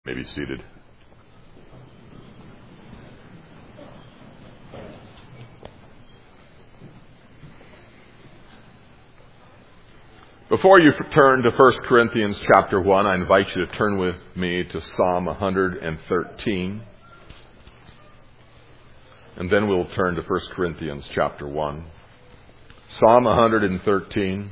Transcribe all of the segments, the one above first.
May be seated. Before you turn to 1 Corinthians chapter 1, I invite you to turn with me to Psalm 113. And then we'll turn to 1 Corinthians chapter 1. Psalm 113.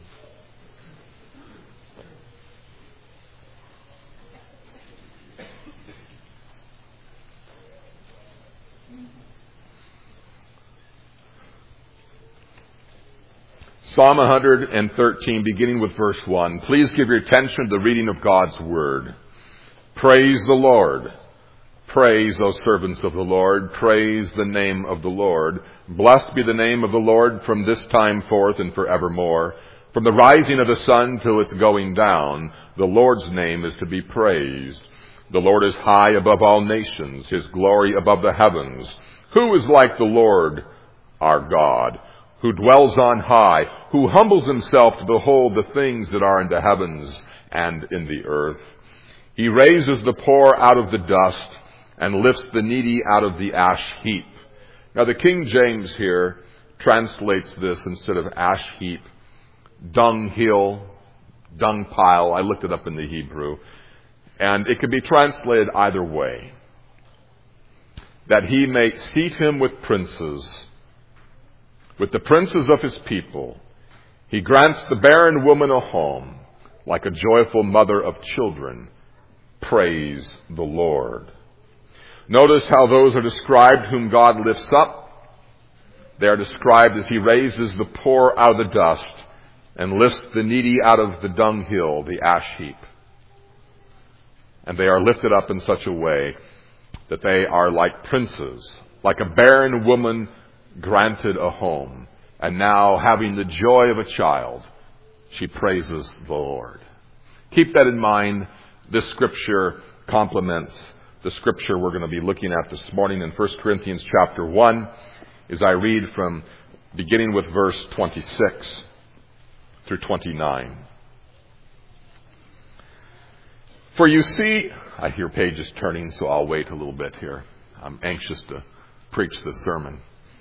Psalm 113, beginning with verse 1. Please give your attention to the reading of God's Word. Praise the Lord. Praise, O servants of the Lord. Praise the name of the Lord. Blessed be the name of the Lord from this time forth and forevermore. From the rising of the sun till its going down, the Lord's name is to be praised. The Lord is high above all nations, His glory above the heavens. Who is like the Lord our God, who dwells on high, who humbles himself to behold the things that are in the heavens and in the earth? He raises the poor out of the dust and lifts the needy out of the ash heap. Now the King James here translates this instead of ash heap, dung hill, dung pile. I looked it up in the Hebrew. And it could be translated either way. That he may seat him with princes, with the princes of his people. He grants the barren woman a home, like a joyful mother of children. Praise the Lord. Notice how those are described whom God lifts up. They are described as He raises the poor out of the dust and lifts the needy out of the dunghill, the ash heap. And they are lifted up in such a way that they are like princes, like a barren woman granted a home, and now having the joy of a child, she praises the Lord. Keep that in mind. This scripture complements the scripture we're going to be looking at this morning in 1 Corinthians chapter 1, as I read from beginning with verse 26 through 29. For you see, I hear pages turning, so I'll wait a little bit here. I'm anxious to preach this sermon.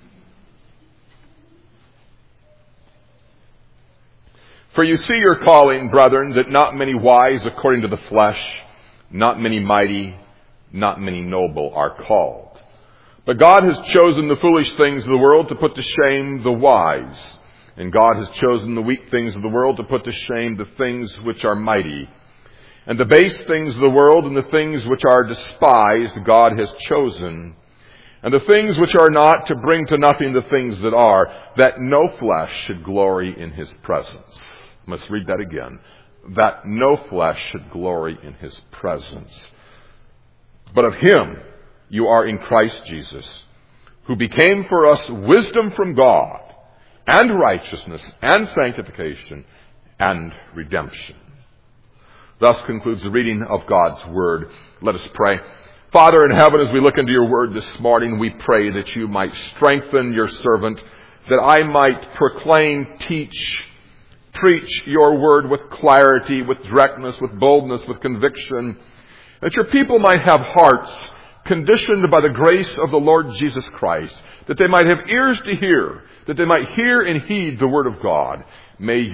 For you see your calling, brethren, that not many wise according to the flesh, not many mighty, not many noble are called. But God has chosen the foolish things of the world to put to shame the wise. And God has chosen the weak things of the world to put to shame the things which are mighty. And the base things of the world and the things which are despised God has chosen. And the things which are not, to bring to nothing the things that are, that no flesh should glory in His presence. I must read that again. That no flesh should glory in His presence. But of Him you are in Christ Jesus, who became for us wisdom from God, and righteousness, and sanctification, and redemption. Thus concludes the reading of God's Word. Let us pray. Father in heaven, as we look into your Word this morning, we pray that you might strengthen your servant, that I might proclaim, teach, preach your Word with clarity, with directness, with boldness, with conviction, that your people might have hearts conditioned by the grace of the Lord Jesus Christ, that they might have ears to hear, that they might hear and heed the Word of God. May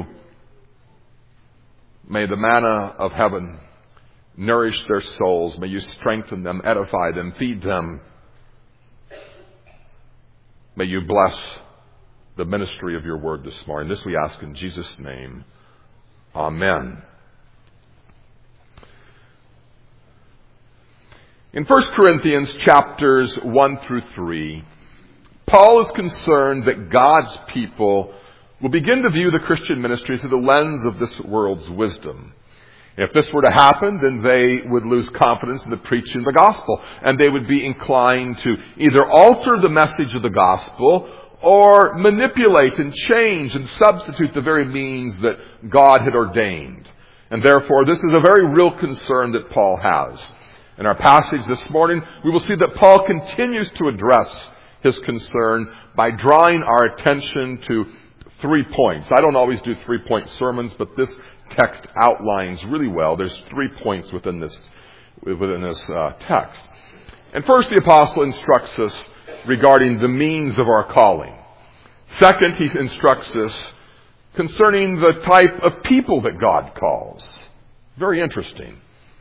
the manna of heaven nourish their souls. May you strengthen them, edify them, feed them. May you bless the ministry of your word this morning. This we ask in Jesus' name. Amen. In 1 Corinthians chapters 1 through 3, Paul is concerned that God's people will begin to view the Christian ministry through the lens of this world's wisdom. If this were to happen, then they would lose confidence in the preaching of the gospel, and they would be inclined to either alter the message of the gospel or manipulate and change and substitute the very means that God had ordained. And therefore, this is a very real concern that Paul has. In our passage this morning, we will see that Paul continues to address his concern by drawing our attention to 3 points. I don't always do 3-point sermons, but this text outlines really well. There's 3 points within this within this text. And first, the apostle instructs us regarding the means of our calling. Second, he instructs us concerning the type of people that God calls. Very interesting.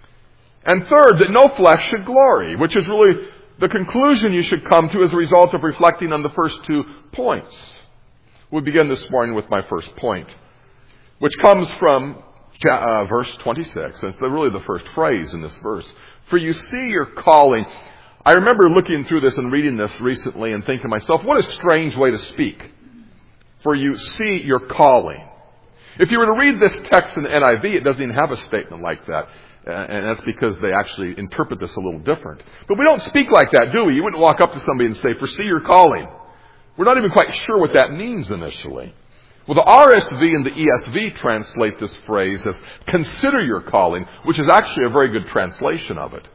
And third, that no flesh should glory, which is really the conclusion you should come to as a result of reflecting on the first 2 points. We'll begin this morning with my first point, which comes from verse 26. And it's really the first phrase in this verse. For you see your calling. I remember looking through this and reading this recently and thinking to myself, what a strange way to speak. For you see your calling. If you were to read this text in the NIV, it doesn't even have a statement like that. And that's because they actually interpret this a little different. But we don't speak like that, do we? You wouldn't walk up to somebody and say, foresee your calling. We're not even quite sure what that means initially. Well, the RSV and the ESV translate this phrase as consider your calling, which is actually a very good translation of it.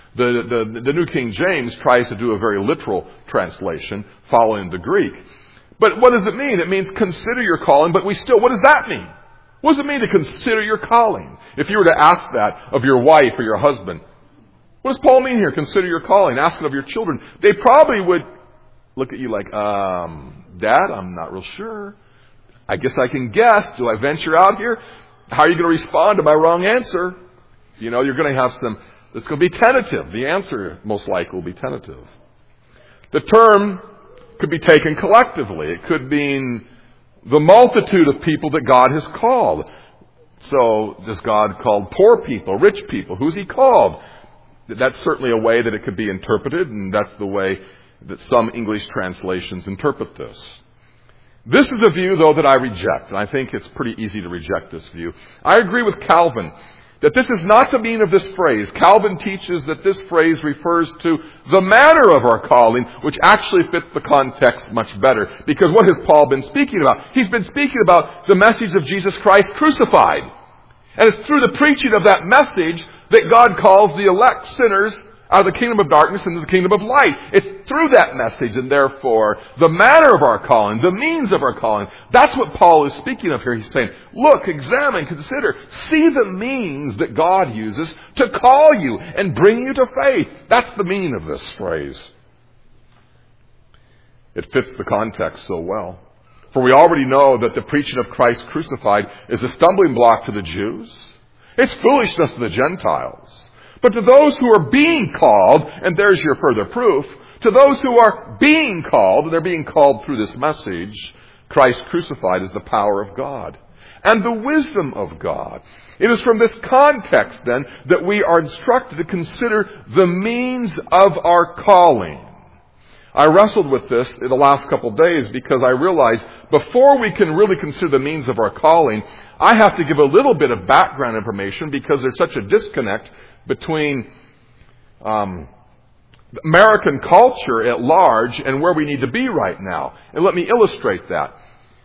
The New King James tries to do a very literal translation following the Greek. But what does it mean? It means consider your calling, but what does that mean? What does it mean to consider your calling? If you were to ask that of your wife or your husband, what does Paul mean here? Consider your calling. Ask it of your children. They probably would look at you like, Dad, I'm not real sure. I guess I can guess. Do I venture out here? How are you going to respond to my wrong answer? You're going to have it's going to be tentative. The answer most likely will be tentative. The term could be taken collectively. It could mean the multitude of people that God has called. So, does God call poor people, rich people? Who's He called? That's certainly a way that it could be interpreted, and that's the way that some English translations interpret this. This is a view, though, that I reject, and I think it's pretty easy to reject this view. I agree with Calvin that this is not the meaning of this phrase. Calvin teaches that this phrase refers to the manner of our calling, which actually fits the context much better. Because what has Paul been speaking about? He's been speaking about the message of Jesus Christ crucified. And it's through the preaching of that message that God calls the elect sinners out of the kingdom of darkness into the kingdom of light. It's through that message, and therefore the manner of our calling, the means of our calling, that's what Paul is speaking of here. He's saying, look, examine, consider, see the means that God uses to call you and bring you to faith. That's the meaning of this phrase. It fits the context so well. For we already know that the preaching of Christ crucified is a stumbling block to the Jews. It's foolishness to the Gentiles. But to those who are being called, and there's your further proof, to those who are being called, and they're being called through this message, Christ crucified is the power of God and the wisdom of God. It is from this context, then, that we are instructed to consider the means of our calling. I wrestled with this in the last couple of days because I realized before we can really consider the means of our calling, I have to give a little bit of background information because there's such a disconnect between American culture at large and where we need to be right now. And let me illustrate that.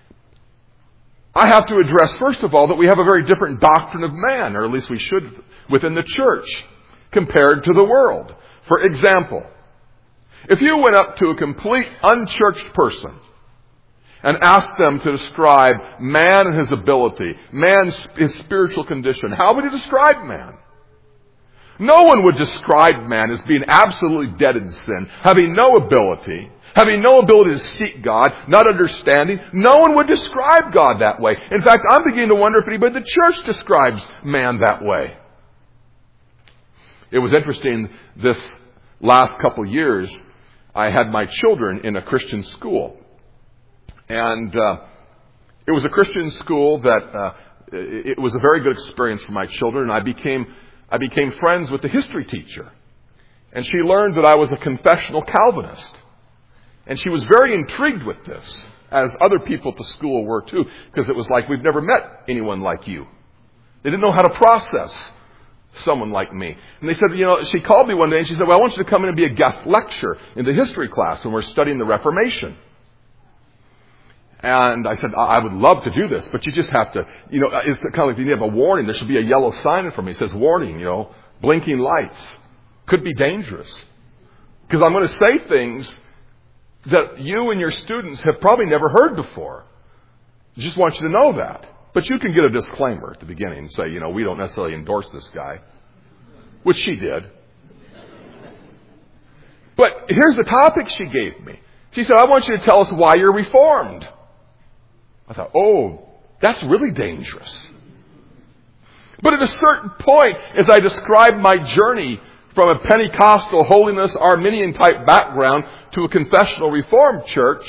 I have to address, first of all, that we have a very different doctrine of man, or at least we should, within the church, compared to the world. For example, if you went up to a complete unchurched person and asked them to describe man and his ability, his spiritual condition, how would you describe man? No one would describe man as being absolutely dead in sin, having no ability to seek God, not understanding. No one would describe God that way. In fact, I'm beginning to wonder if anybody in the church describes man that way. It was interesting, this last couple years, I had my children in a Christian school. And it was a Christian school that it was a very good experience for my children. And I became friends with the history teacher. And she learned that I was a confessional Calvinist. And she was very intrigued with this, as other people at the school were too, because it was like, we've never met anyone like you. They didn't know how to process someone like me. And they said, she called me one day and she said, well, I want you to come in and be a guest lecturer in the history class when we're studying the Reformation. And I said, I would love to do this, but you just have to, it's kind of like you have a warning. There should be a yellow sign in front of me. It says warning, blinking lights. Could be dangerous. Because I'm going to say things that you and your students have probably never heard before. I just want you to know that. But you can get a disclaimer at the beginning and say, we don't necessarily endorse this guy. which she did. But here's the topic she gave me. She said, I want you to tell us why you're reformed. I thought, oh, that's really dangerous. But at a certain point, as I described my journey from a Pentecostal holiness Arminian type background to a confessional Reformed church,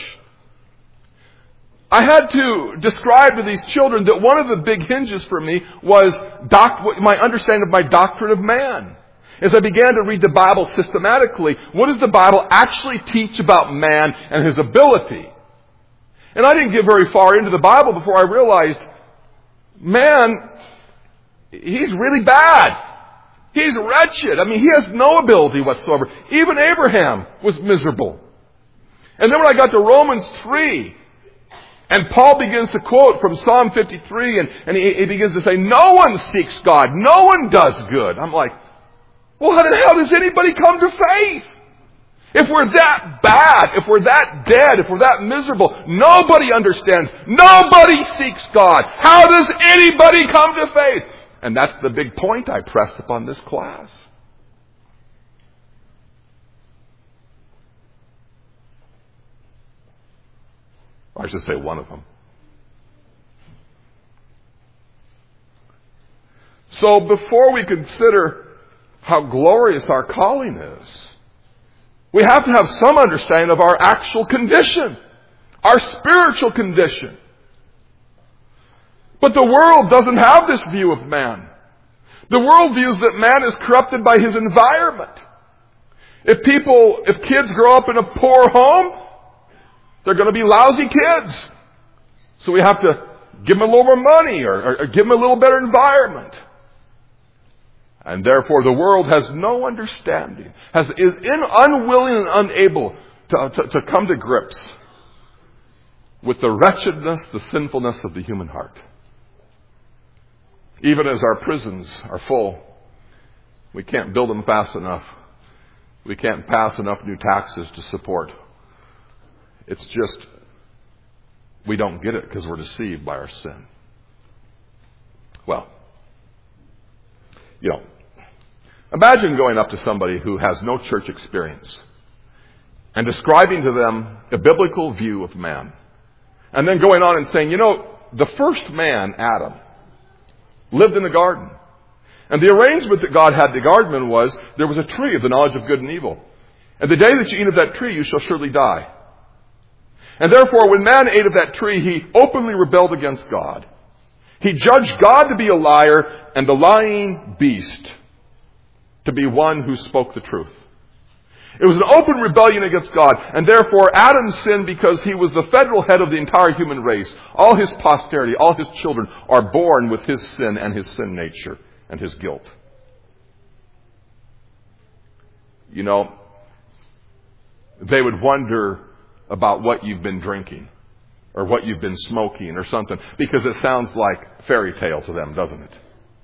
I had to describe to these children that one of the big hinges for me was my understanding of my doctrine of man. As I began to read the Bible systematically, what does the Bible actually teach about man and his ability? And I didn't get very far into the Bible before I realized, man, he's really bad. He's wretched. I mean, he has no ability whatsoever. Even Abraham was miserable. And then when I got to Romans 3, and Paul begins to quote from Psalm 53, and he begins to say, no one seeks God. No one does good. I'm like, well, how the hell does anybody come to faith? If we're that bad, if we're that dead, if we're that miserable, nobody understands. Nobody seeks God. How does anybody come to faith? And that's the big point I pressed upon this class. I should say one of them. So before we consider how glorious our calling is, we have to have some understanding of our actual condition, our spiritual condition. But the world doesn't have this view of man. The world views that man is corrupted by his environment. If kids grow up in a poor home, they're going to be lousy kids. So we have to give them a little more money or give them a little better environment. And therefore the world has no understanding, is unwilling and unable to come to grips with the wretchedness, the sinfulness of the human heart. Even as our prisons are full, we can't build them fast enough. We can't pass enough new taxes to support. It's just, we don't get it because we're deceived by our sin. Well, imagine going up to somebody who has no church experience and describing to them a biblical view of man. And then going on and saying, the first man, Adam, lived in the garden. And the arrangement that God had in the garden was, there was a tree of the knowledge of good and evil. And the day that you eat of that tree, you shall surely die. And therefore, when man ate of that tree, he openly rebelled against God. He judged God to be a liar and the lying beast to be one who spoke the truth. It was an open rebellion against God, and therefore Adam sinned because he was the federal head of the entire human race. All his posterity, all his children are born with his sin and his sin nature and his guilt. They would wonder about what you've been drinking or what you've been smoking or something, because it sounds like fairy tale to them, doesn't it?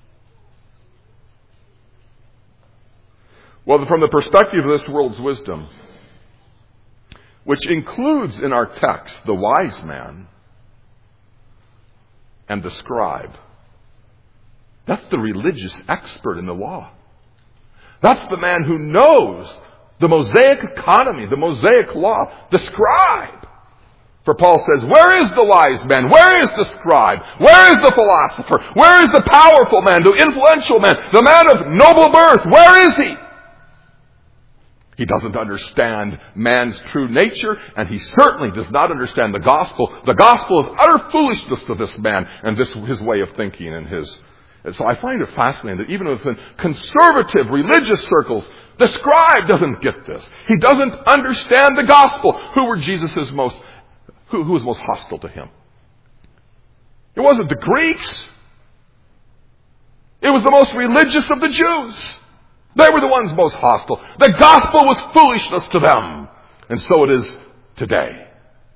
Well, from the perspective of this world's wisdom, which includes in our text the wise man and the scribe, that's the religious expert in the law. That's the man who knows the Mosaic economy, the Mosaic law, the scribe. For Paul says, where is the wise man? Where is the scribe? Where is the philosopher? Where is the powerful man, the influential man, the man of noble birth? Where is he? He doesn't understand man's true nature, and he certainly does not understand the gospel. The gospel is utter foolishness to this man and his way of thinking and his. And so I find it fascinating that even within conservative religious circles, the scribe doesn't get this. He doesn't understand the gospel. Who was most hostile to him? It wasn't the Greeks. It was the most religious of the Jews. They were the ones most hostile. The gospel was foolishness to them. And so it is today.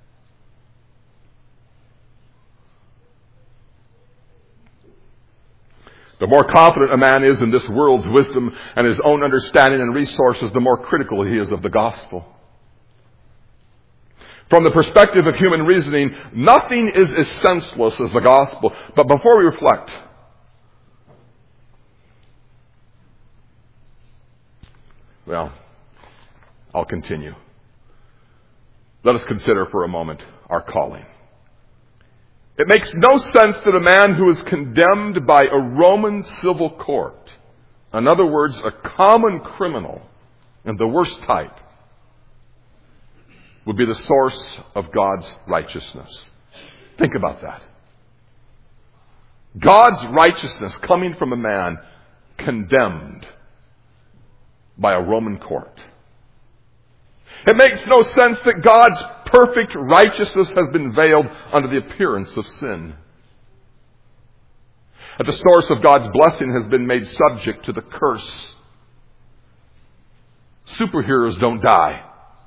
The more confident a man is in this world's wisdom and his own understanding and resources, the more critical he is of the gospel. From the perspective of human reasoning, nothing is as senseless as the gospel. But before we reflect, Well, I'll continue. Let us consider for a moment our calling. It makes no sense that a man who is condemned by a Roman civil court, in other words, a common criminal and the worst type, would be the source of God's righteousness. Think about that. God's righteousness coming from a man condemned by a Roman court. It makes no sense that God's perfect righteousness has been veiled under the appearance of sin. That the source of God's blessing has been made subject to the curse. Superheroes don't die.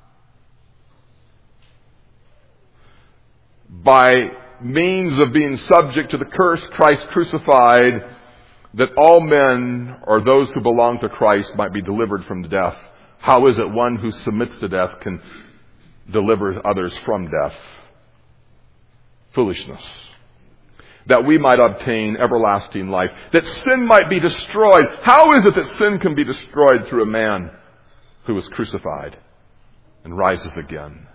By means of being subject to the curse Christ crucified, that all men, or those who belong to Christ, might be delivered from death. How is it one who submits to death can deliver others from death? Foolishness. That we might obtain everlasting life. That sin might be destroyed. How is it that sin can be destroyed through a man who was crucified and rises again?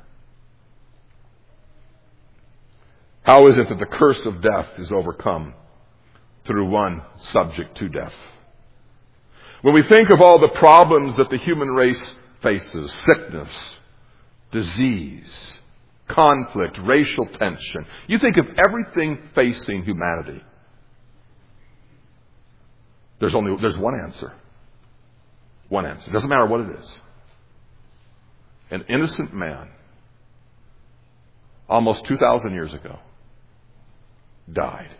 How is it that the curse of death is overcome through one subject to death? When we think of all the problems that the human race faces, sickness, disease, conflict, racial tension, you think of everything facing humanity. There's one answer. One answer. It doesn't matter what it is. An innocent man, almost 2,000 years ago, died.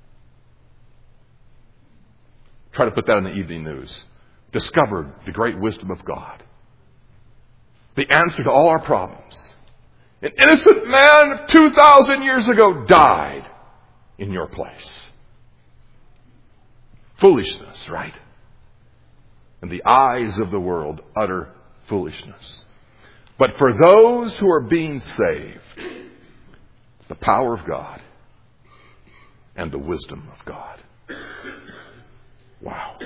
Try to put that in the evening news. Discovered the great wisdom of God. The answer to all our problems. An innocent man 2,000 years ago died in your place. Foolishness, right? In the eyes of the world, utter foolishness. But for those who are being saved, it's the power of God and the wisdom of God. Wow.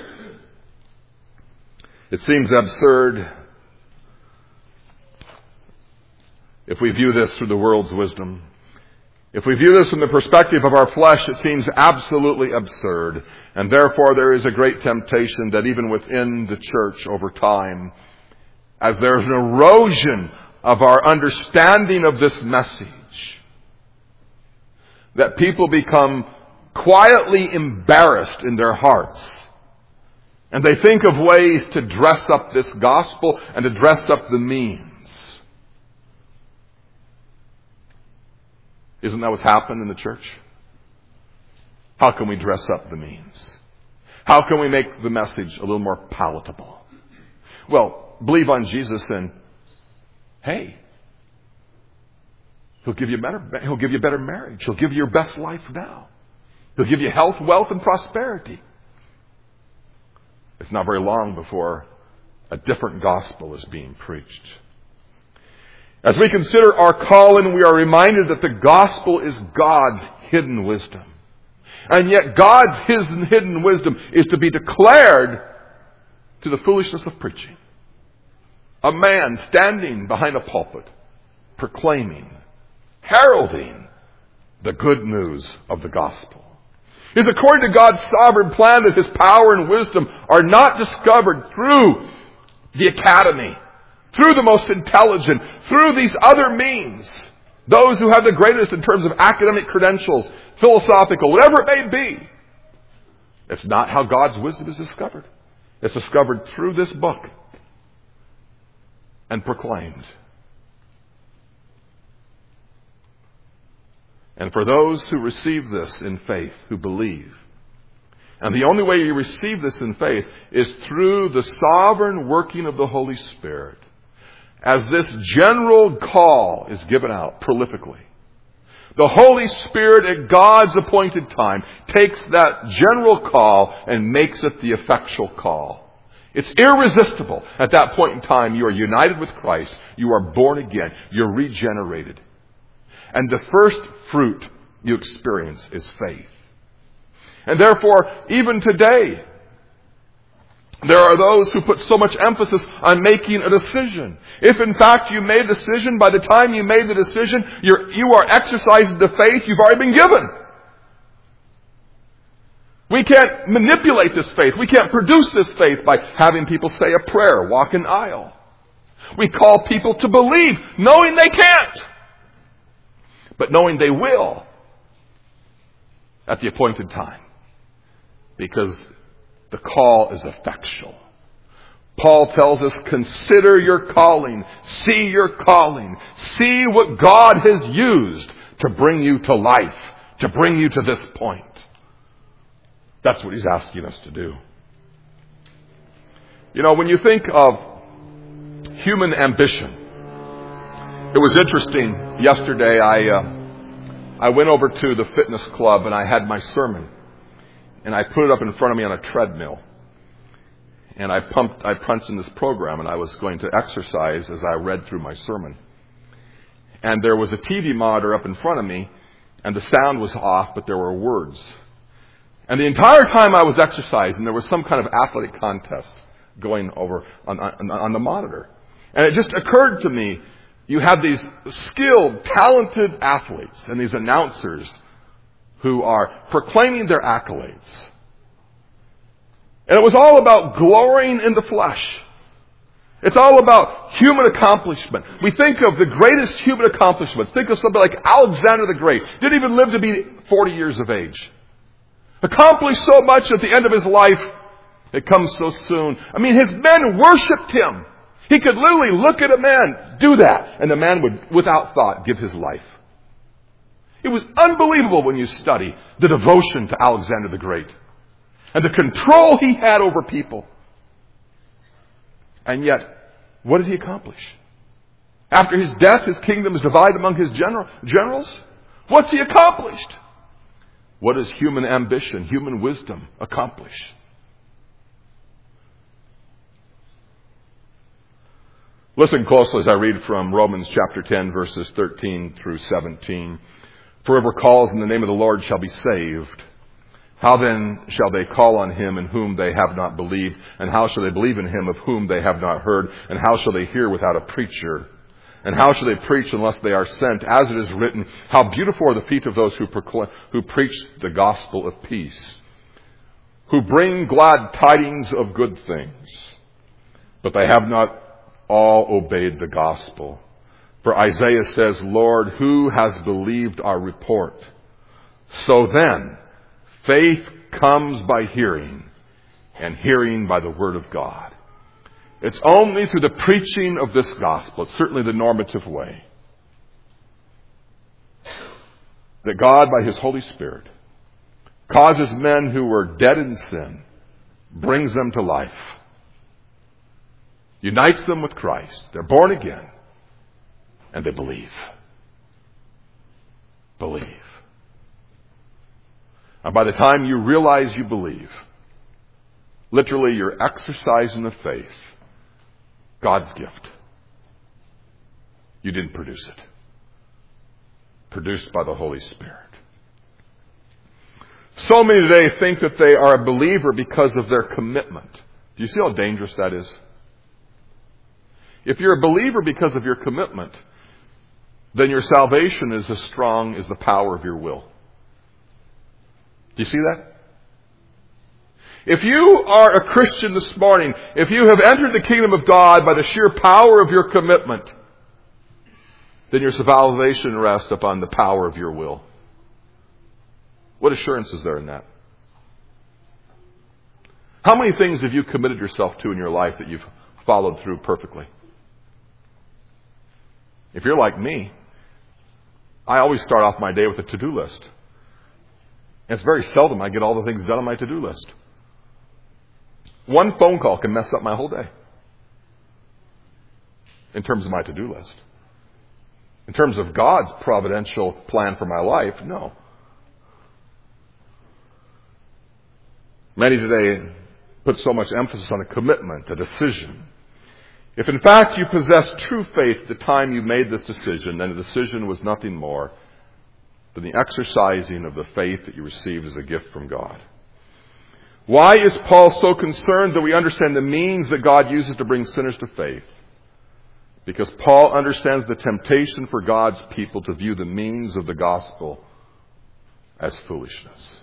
It seems absurd if we view this through the world's wisdom. If we view this from the perspective of our flesh, it seems absolutely absurd. And therefore there is a great temptation that even within the church over time, as there's an erosion of our understanding of this message, that people become quietly embarrassed in their hearts. And they think of ways to dress up this gospel and to dress up the means. Isn't that what's happened in the church? How can we dress up the means? How can we make the message a little more palatable? Well, believe on Jesus and, hey, He'll give you better marriage. He'll give you your best life now. He'll give you health, wealth, and prosperity. It's not very long before a different gospel is being preached. As we consider our calling, we are reminded that the gospel is God's hidden wisdom. And yet God's hidden wisdom is to be declared to the foolishness of preaching. A man standing behind a pulpit, proclaiming, heralding the good news of the gospel. It is according to God's sovereign plan that His power and wisdom are not discovered through the academy, through the most intelligent, through these other means. Those who have the greatest in terms of academic credentials, philosophical, whatever it may be. It's not how God's wisdom is discovered. It's discovered through this book and proclaimed. And for those who receive this in faith, who believe, and the only way you receive this in faith is through the sovereign working of the Holy Spirit, as this general call is given out prolifically. The Holy Spirit at God's appointed time takes that general call and makes it the effectual call. It's irresistible. At that point in time, you are united with Christ. You are born again. You're regenerated. And the first fruit you experience is faith. And therefore, even today, There are those who put so much emphasis on making a decision. If in fact you made a decision, by the time you made the decision, you are exercising the faith you've already been given. We can't manipulate this faith. We can't produce this faith by having people say a prayer, walk an aisle. We call people to believe, knowing they can't, but knowing they will at the appointed time. Because the call is effectual. Paul tells us, consider your calling. See your calling. See what God has used to bring you to life, to bring you to this point. That's what he's asking us to do. You know, when you think of human ambition, it was interesting. Yesterday I went over to the fitness club and I had my sermon. And I put it up in front of me on a treadmill. And I punched in this program, and I was going to exercise as I read through my sermon. And there was a TV monitor up in front of me, and the sound was off, but there were words. And the entire time I was exercising, there was some kind of athletic contest going over on the monitor. And it just occurred to me, you have these skilled, talented athletes and these announcers who are proclaiming their accolades. And it was all about glorying in the flesh. It's all about human accomplishment. We think of the greatest human accomplishments. Think of somebody like Alexander the Great. Didn't even live to be 40 years of age. Accomplished so much at the end of his life, it comes so soon. I mean, his men worshipped him. He could literally look at a man, do that, and the man would, without thought, give his life. It was unbelievable when you study the devotion to Alexander the Great and the control he had over people. And yet, what did he accomplish? After his death, his kingdom is divided among his generals. What's he accomplished? What does human ambition, human wisdom accomplish? Listen closely as I read from Romans chapter 10, verses 13 through 17. For whoever calls in the name of the Lord shall be saved. How then shall they call on him in whom they have not believed? And how shall they believe in him of whom they have not heard? And how shall they hear without a preacher? And how shall they preach unless they are sent? As it is written, how beautiful are the feet of those who preach the gospel of peace, who bring glad tidings of good things. But they have not all obeyed the gospel. For Isaiah says, Lord, who has believed our report? So then, faith comes by hearing, and hearing by the word of God. It's only through the preaching of this gospel, it's certainly the normative way, that God, by His Holy Spirit, causes men who were dead in sin, brings them to life, unites them with Christ. They're born again. And they believe. Believe. And by the time you realize you believe, literally you're exercising the faith, God's gift. You didn't produce it. Produced by the Holy Spirit. So many today think that they are a believer because of their commitment. Do you see how dangerous that is? If you're a believer because of your commitment, then your salvation is as strong as the power of your will. Do you see that? If you are a Christian this morning, if you have entered the kingdom of God by the sheer power of your commitment, then your salvation rests upon the power of your will. What assurance is there in that? How many things have you committed yourself to in your life that you've followed through perfectly? If you're like me, I always start off my day with a to-do list. And it's very seldom I get all the things done on my to-do list. One phone call can mess up my whole day. In terms of my to-do list. In terms of God's providential plan for my life, no. Many today put so much emphasis on a commitment, a decision. If in fact you possess true faith at the time you made this decision, then the decision was nothing more than the exercising of the faith that you received as a gift from God. Why is Paul so concerned that we understand the means that God uses to bring sinners to faith? Because Paul understands the temptation for God's people to view the means of the gospel as foolishness.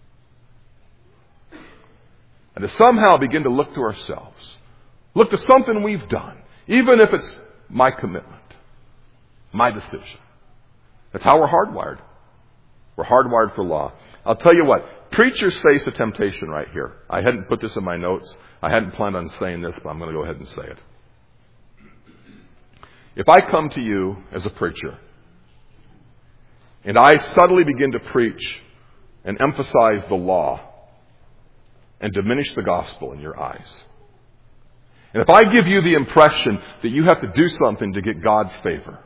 And to somehow begin to look to ourselves. Look to something we've done. Even if it's my commitment. My decision. That's how we're hardwired. We're hardwired for law. I'll tell you what. Preachers face a temptation right here. I hadn't put this in my notes. I hadn't planned on saying this, but I'm going to go ahead and say it. If I come to you as a preacher, and I subtly begin to preach and emphasize the law and diminish the gospel in your eyes, and if I give you the impression that you have to do something to get God's favor,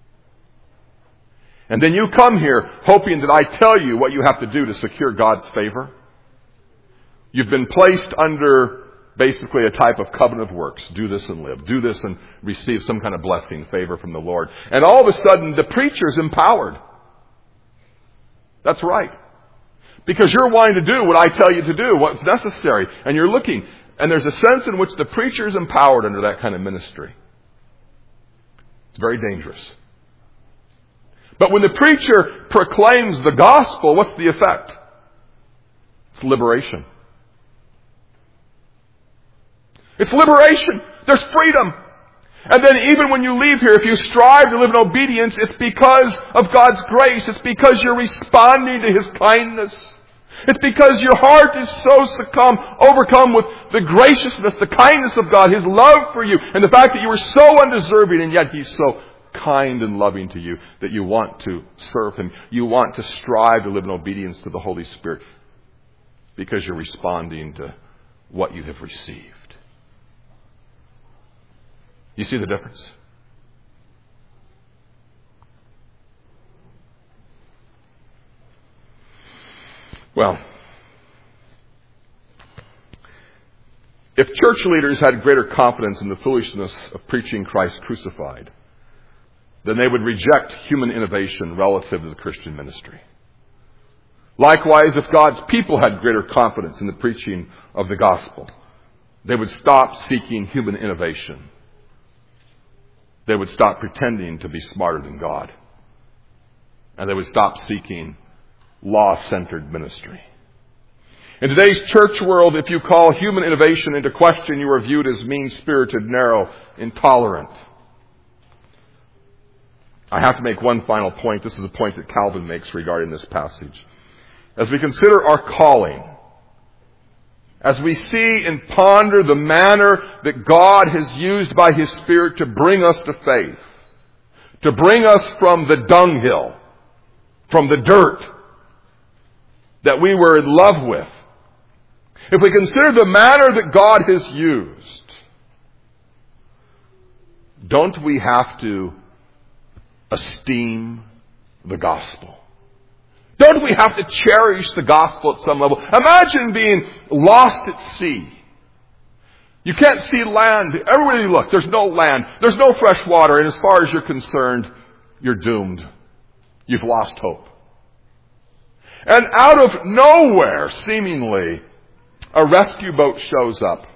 and then you come here hoping that I tell you what you have to do to secure God's favor, you've been placed under basically a type of covenant of works. Do this and live. Do this and receive some kind of blessing, favor from the Lord. And all of a sudden, the preacher's empowered. That's right. Because you're wanting to do what I tell you to do, what's necessary. And you're looking. And there's a sense in which the preacher is empowered under that kind of ministry. It's very dangerous. But when the preacher proclaims the gospel, what's the effect? It's liberation. It's liberation. There's freedom. And then even when you leave here, if you strive to live in obedience, it's because of God's grace. It's because you're responding to His kindness. It's because your heart is so overcome with the graciousness, the kindness of God, His love for you, and the fact that you were so undeserving and yet He's so kind and loving to you that you want to serve Him. You want to strive to live in obedience to the Holy Spirit because you're responding to what you have received. You see the difference? Well, if church leaders had greater confidence in the foolishness of preaching Christ crucified, then they would reject human innovation relative to the Christian ministry. Likewise, if God's people had greater confidence in the preaching of the gospel, they would stop seeking human innovation. They would stop pretending to be smarter than God. And they would stop seeking law-centered ministry. In today's church world, if you call human innovation into question, you are viewed as mean-spirited, narrow, intolerant. I have to make one final point. This is a point that Calvin makes regarding this passage. As we consider our calling, as we see and ponder the manner that God has used by His Spirit to bring us to faith, to bring us from the dunghill, from the dirt that we were in love with, if we consider the manner that God has used, don't we have to esteem the gospel? Don't we have to cherish the gospel at some level? Imagine being lost at sea. You can't see land. Everywhere you look, there's no land. There's no fresh water. And as far as you're concerned, you're doomed. You've lost hope. And out of nowhere, seemingly, a rescue boat shows up.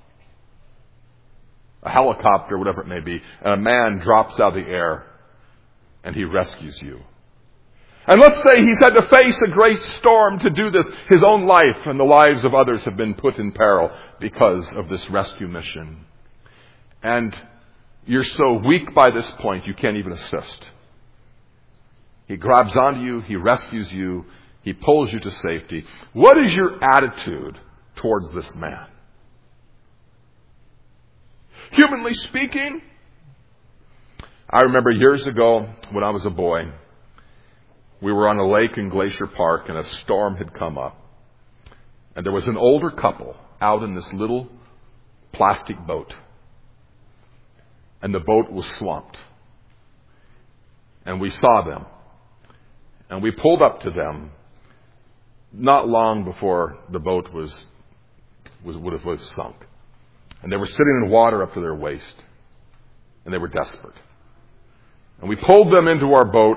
A helicopter, whatever it may be. And a man drops out of the air. And he rescues you. And let's say he's had to face a great storm to do this. His own life and the lives of others have been put in peril because of this rescue mission. And you're so weak by this point, you can't even assist. He grabs onto you. He rescues you. He pulls you to safety. What is your attitude towards this man? Humanly speaking, I remember years ago when I was a boy, we were on a lake in Glacier Park and a storm had come up. And there was an older couple out in this little plastic boat. And the boat was swamped. And we saw them. And we pulled up to them not long before the boat was sunk. And they were sitting in water up to their waist. And they were desperate. And we pulled them into our boat,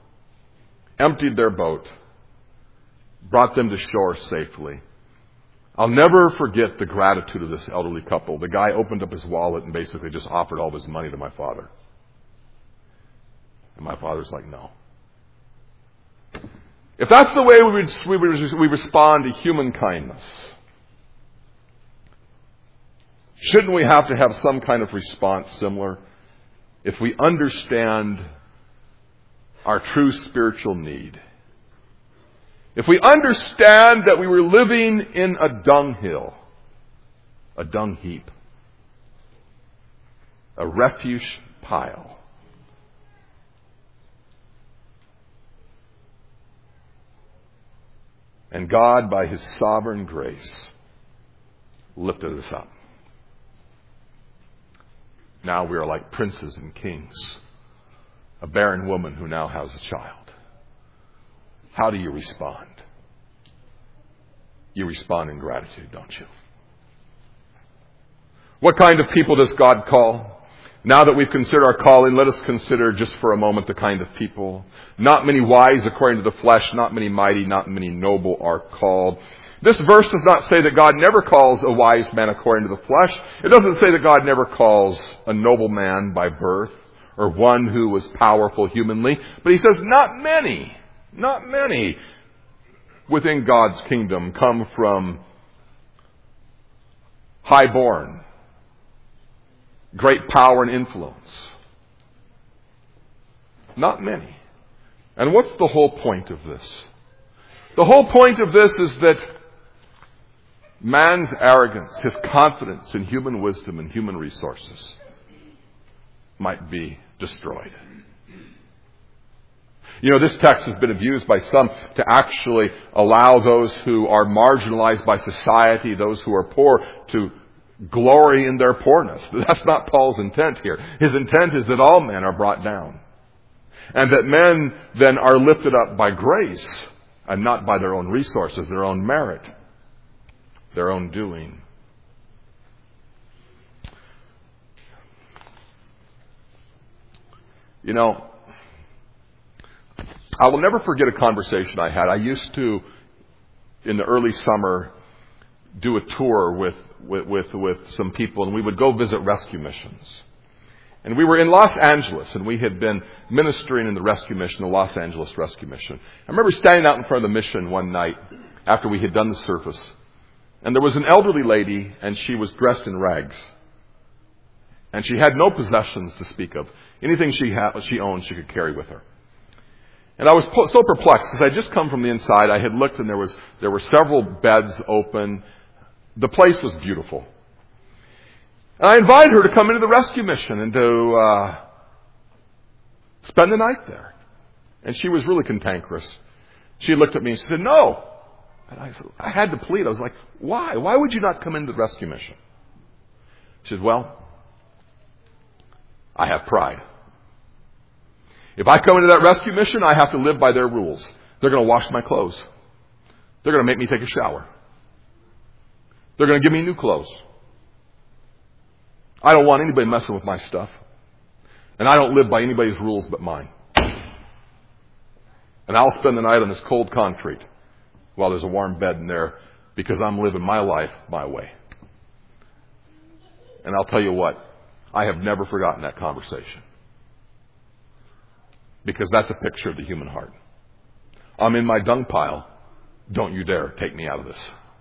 emptied their boat, brought them to shore safely, I'll never forget the gratitude of this elderly couple. The guy opened up his wallet and basically just offered all of his money to my father. And my father's like, no. If that's the way we respond to human kindness, shouldn't we have to have some kind of response similar if we understand our true spiritual need? If we understand that we were living in a dunghill, a dung heap, a refuse pile, and God, by His sovereign grace, lifted us up. Now we are like princes and kings, a barren woman who now has a child. How do you respond? You respond in gratitude, don't you? What kind of people does God call? Now that we've considered our calling, let us consider just for a moment the kind of people. Not many wise according to the flesh, not many mighty, not many noble are called. This verse does not say that God never calls a wise man according to the flesh. It doesn't say that God never calls a noble man by birth or one who was powerful humanly. But He says not many within God's kingdom come from high-born, great power and influence. Not many. And what's the whole point of this? The whole point of this is that man's arrogance, his confidence in human wisdom and human resources might be destroyed. You know, this text has been abused by some to actually allow those who are marginalized by society, those who are poor, to glory in their poorness. That's not Paul's intent here. His intent is that all men are brought down. And that men then are lifted up by grace and not by their own resources, their own merit, their own doing. You know, I will never forget a conversation I had. I used to, in the early summer, do a tour with some people, and we would go visit rescue missions. And we were in Los Angeles, and we had been ministering in the rescue mission, the Los Angeles Rescue Mission. I remember standing out in front of the mission one night after we had done the service, and there was an elderly lady, and she was dressed in rags. And she had no possessions to speak of. Anything she owned, she could carry with her. And I was so perplexed because I had just come from the inside. I had looked, and there were several beds open. The place was beautiful. And I invited her to come into the rescue mission and to spend the night there. And she was really cantankerous. She looked at me and she said, no. And I had to plead. I was like, why? Why would you not come into the rescue mission? She said, well, I have pride. If I come into that rescue mission, I have to live by their rules. They're going to wash my clothes. They're going to make me take a shower. They're going to give me new clothes. I don't want anybody messing with my stuff. And I don't live by anybody's rules but mine. And I'll spend the night on this cold concrete while there's a warm bed in there because I'm living my life my way. And I'll tell you what, I have never forgotten that conversation. Because that's a picture of the human heart. I'm in my dung pile. Don't you dare take me out of this.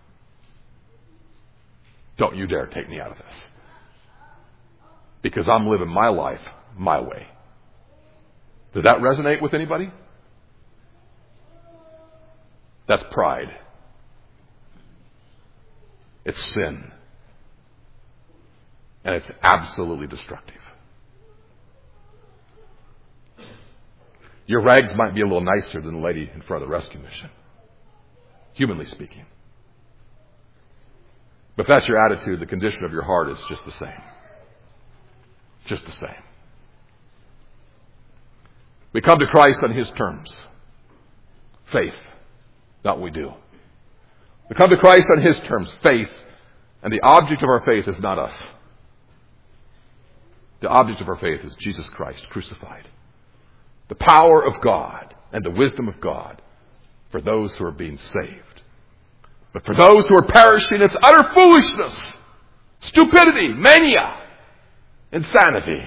Don't you dare take me out of this. Because I'm living my life my way. Does that resonate with anybody? That's pride. It's sin. And it's absolutely destructive. Your rags might be a little nicer than the lady in front of the rescue mission, humanly speaking. But if that's your attitude, the condition of your heart is just the same. Just the same. We come to Christ on His terms. Faith, not what we do. We come to Christ on His terms. Faith. And the object of our faith is not us. The object of our faith is Jesus Christ crucified. The power of God and the wisdom of God for those who are being saved. But for those who are perishing, it's utter foolishness, stupidity, mania, insanity.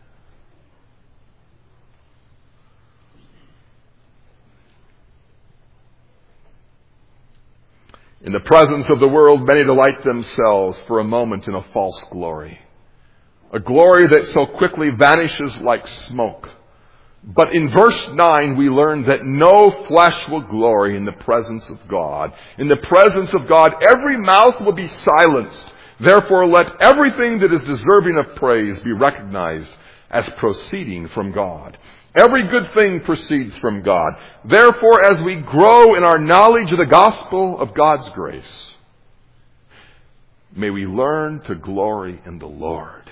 In the presence of the world, many delight themselves for a moment in a false glory. A glory that so quickly vanishes like smoke. But in verse 9, we learn that no flesh will glory in the presence of God. In the presence of God, every mouth will be silenced. Therefore, let everything that is deserving of praise be recognized as proceeding from God. Every good thing proceeds from God. Therefore, as we grow in our knowledge of the gospel of God's grace, may we learn to glory in the Lord.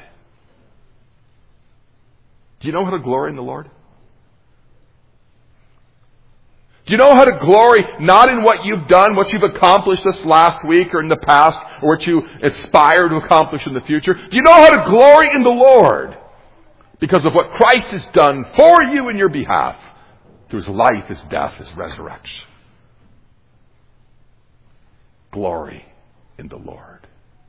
Do you know how to glory in the Lord? Do you know how to glory not in what you've done, what you've accomplished this last week or in the past, or what you aspire to accomplish in the future? Do you know how to glory in the Lord? Because of what Christ has done for you in your behalf through His life, His death, His resurrection. Glory in the Lord.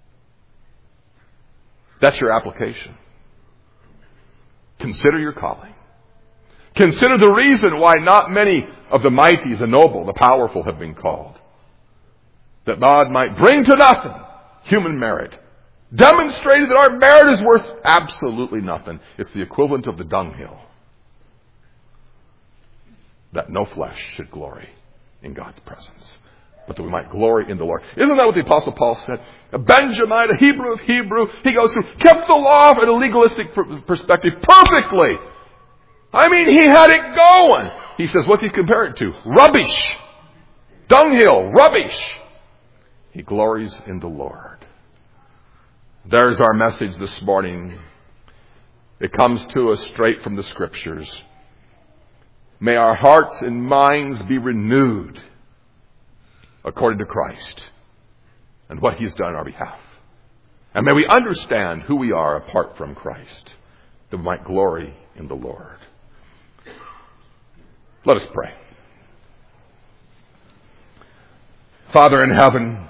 That's your application. Consider your calling. Consider the reason why not many of the mighty, the noble, the powerful have been called. That God might bring to nothing human merit. Demonstrated that our merit is worth absolutely nothing. It's the equivalent of the dunghill. That no flesh should glory in God's presence, but that we might glory in the Lord. Isn't that what the Apostle Paul said? A Benjamite, a Hebrew of Hebrew, he goes through, kept the law from a legalistic perspective perfectly. I mean, he had it going. He says, what's he compare it to? Rubbish. Dunghill, rubbish. He glories in the Lord. There's our message this morning. It comes to us straight from the Scriptures. May our hearts and minds be renewed according to Christ and what He's done on our behalf. And may we understand who we are apart from Christ, that we might glory in the Lord. Let us pray. Father in heaven,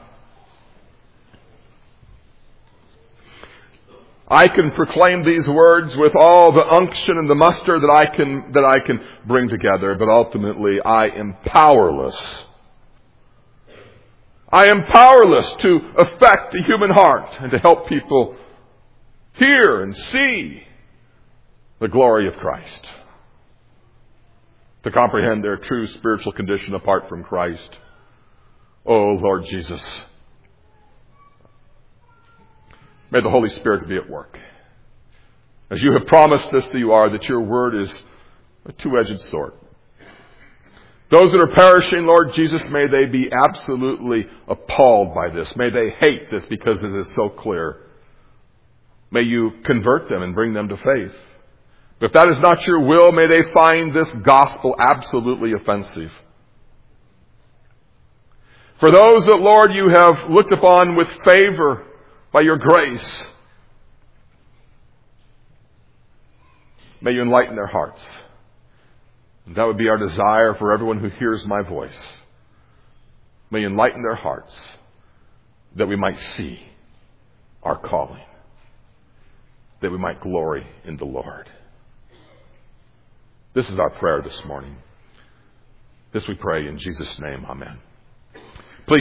I can proclaim these words with all the unction and the muster that I can bring together, but ultimately I am powerless. I am powerless to affect the human heart and to help people hear and see the glory of Christ, to comprehend their true spiritual condition apart from Christ. Oh, Lord Jesus, may the Holy Spirit be at work. As you have promised us that you are, that your word is a two-edged sword. Those that are perishing, Lord Jesus, may they be absolutely appalled by this. May they hate this because it is so clear. May you convert them and bring them to faith. But if that is not your will, may they find this gospel absolutely offensive. For those that, Lord, you have looked upon with favor by your grace, may you enlighten their hearts. And that would be our desire for everyone who hears my voice. May you enlighten their hearts that we might see our calling, that we might glory in the Lord. This is our prayer this morning. This we pray in Jesus' name. Amen.